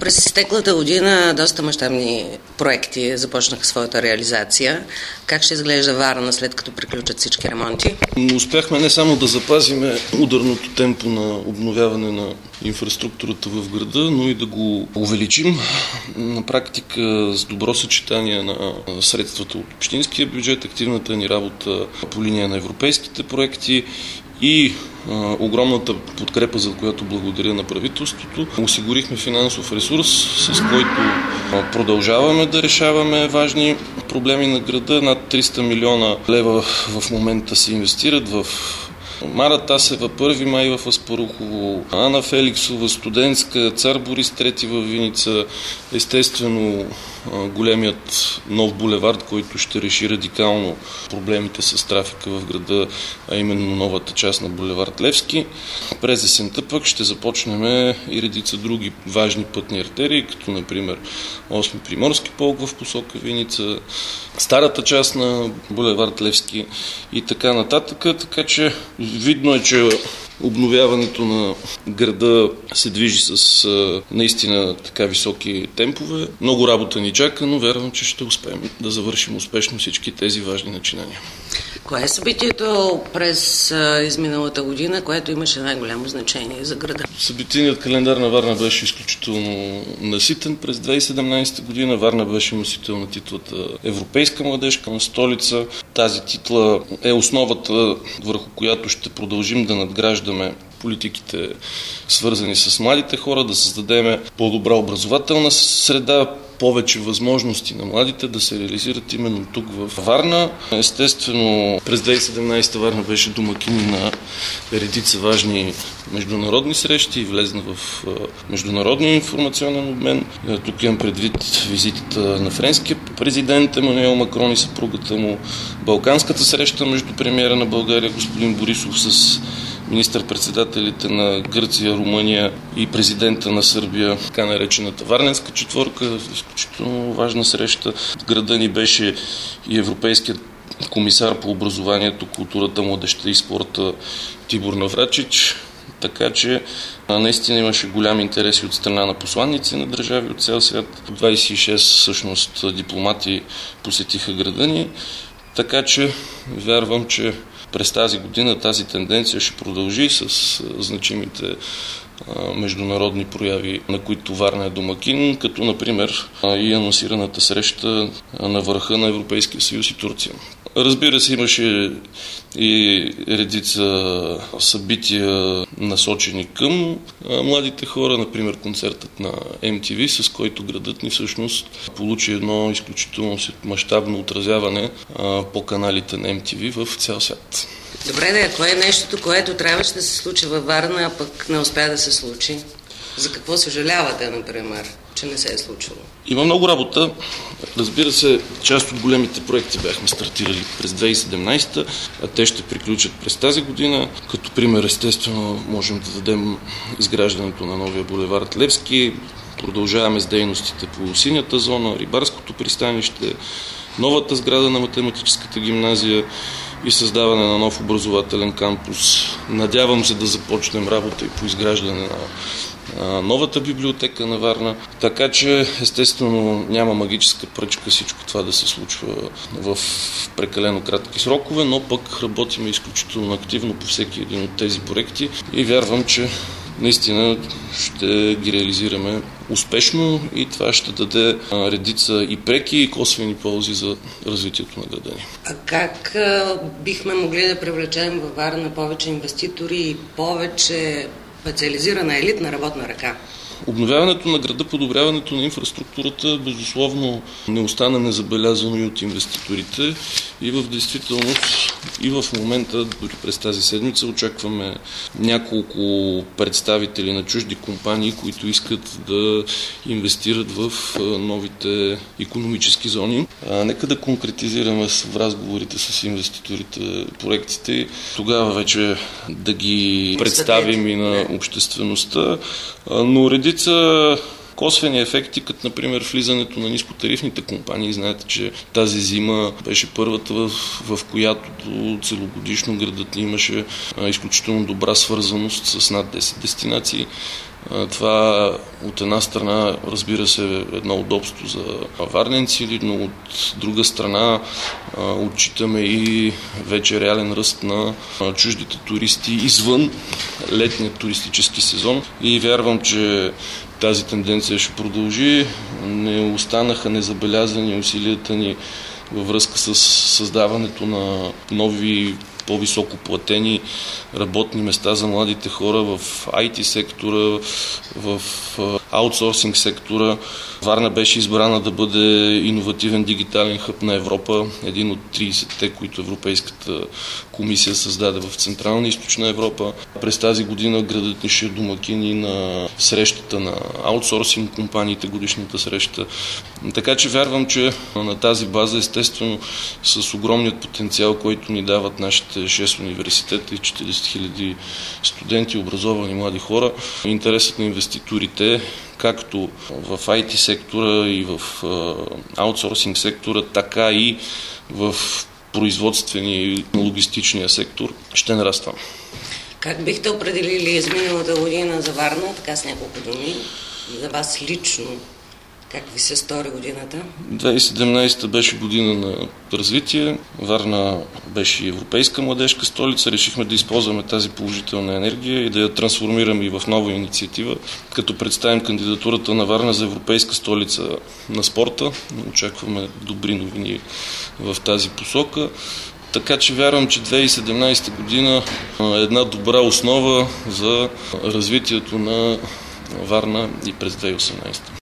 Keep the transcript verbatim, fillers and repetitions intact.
през изтеклата година доста мащабни проекти започнаха своята реализация. Как ще изглежда Варна, след като приключат всички ремонти? Успяхме не само да запазиме ударното темпо на обновяване на инфраструктурата в града, но и да го увеличим. На практика с добро съчетание на средствата от общинския бюджет, активната ни работа по линия на европейските проекти и а, огромната подкрепа, за която благодаря на правителството. Осигурихме финансов ресурс, с който а, продължаваме да решаваме важни проблеми на града. Над триста милиона лева в момента се инвестират в Мара Тасева, Първи май в Аспарухово, Ана Феликсова, Студентска, Цар Борис трети във Виница, естествено големият нов булевард, който ще реши радикално проблемите с трафика в града, а именно новата част на булевард Левски. През есента пък ще започнем и редица други важни пътни артерии, като например осми Приморски полк в посока Виница, старата част на булевард Левски и така нататък. Така че видно е, че обновяването на града се движи с а, наистина така високи темпове. Много работа ни чака, но вярвам, че ще успеем да завършим успешно всички тези важни начинания. Кое е събитието през а, изминалата година, което имаше най-голямо значение за града? Събитийният календар на Варна беше изключително наситен. През две хиляди и седемнадесета година Варна беше носител на титлата Европейска младежка столица. Тази титла е основата, върху която ще продължим да надграждаме политиките, свързани с младите хора, да създадем по-добра образователна среда, повече възможности на младите да се реализират именно тук в Варна. Естествено, през две хиляди и седемнадесета Варна беше домакин на редица важни международни срещи и влезна в международния информационен обмен. Тук имам предвид визитата на френския президент Емануел Макрон и съпругата му, балканската среща между премиера на България господин Борисов с министър-председателите на Гърция, Румъния и президента на Сърбия, така наречената Варненска четворка, изключително важна среща. В града ни беше и европейският комисар по образованието, културата, младежта и спорта Тибор Наврачич. Така че наистина имаше голям интерес от страна на посланници на държави от цял свят. двадесет и шест всъщност дипломати посетиха града ни. Така че вярвам, че през тази година тази тенденция ще продължи с значимите а, международни прояви, на които Варна е домакин, като например а, и анонсираната среща на върха на Европейския съюз и Турция. Разбира се, имаше и редица събития насочени към а, младите хора, например концертът на Ем Ти Ви, с който градът ни всъщност получи едно изключително мащабно отразяване а, по каналите на Ем Ти Ви в цял свят. Добре, да, кое е нещото, което трябваше да се случи във Варна, а пък не успя да се случи? За какво съжалявате, например, че не се е случило? Има много работа. Разбира се, част от големите проекти бяхме стартирали през две хиляди и седемнадесета, а те ще приключат през тази година. Като пример, естествено, можем да дадем изграждането на новия булевард Левски. Продължаваме с дейностите по синята зона, рибарското пристанище, новата сграда на математическата гимназия и създаване на нов образователен кампус. Надявам се да започнем работа и по изграждане на а, новата библиотека на Варна. Така че, естествено, няма магическа пръчка всичко това да се случва в прекалено кратки срокове, но пък работим изключително активно по всеки един от тези проекти и вярвам, че наистина ще ги реализираме успешно и това ще даде а, редица и преки и косвени ползи за развитието на града ни. А как а, бихме могли да привлечем във Варна повече инвеститори и повече специализирана елитна работна ръка? Обновяването на града, подобряването на инфраструктурата безусловно не остана незабелязано и от инвеститорите и в действителност и в момента, дори през тази седмица, очакваме няколко представители на чужди компании, които искат да инвестират в новите икономически зони. А, нека да конкретизираме в разговорите с инвеститорите проектите, тогава вече да ги представим и на обществеността, но редица косвени ефекти, като например влизането на нискотарифните компании. Знаете, че тази зима беше първата, в, в която целогодишно градът ни имаше а, изключително добра свързаност с над десет дестинации. Това от една страна, разбира се, едно удобство за варненци, но от друга страна отчитаме и вече реален ръст на чуждите туристи извън летния туристически сезон и вярвам, че тази тенденция ще продължи. Не останаха незабелязани усилията ни във връзка с създаването на нови по-високо платени работни места за младите хора в ай ти сектора, в аутсорсинг сектора. Варна беше избрана да бъде иновативен дигитален хъб на Европа, един от тридесетте, които Европейската комисия създаде в Централна и Източна Европа. През тази година градът ни ще е домакини на срещата на аутсорсинг компаниите, годишната среща. Така че вярвам, че на тази база, естествено, с огромният потенциал, който ни дават нашите шест университета и четиридесет хиляди студенти, образовани млади хора, интересът на инвеститорите, както в ай ти сектора и в аутсорсинг сектора, така и в производствения и логистичния сектор, ще нараства. Как бихте определили изминалата година за Варна, така с няколко думи, за вас лично? Как ви се стори годината? две хиляди и седемнадесета беше година на развитие. Варна беше европейска младежка столица. Решихме да използваме тази положителна енергия и да я трансформираме и в нова инициатива, като представим кандидатурата на Варна за европейска столица на спорта. Очакваме добри новини в тази посока. Така че вярвам, че две хиляди и седемнадесета година е една добра основа за развитието на Варна и през две хиляди и осемнадесета.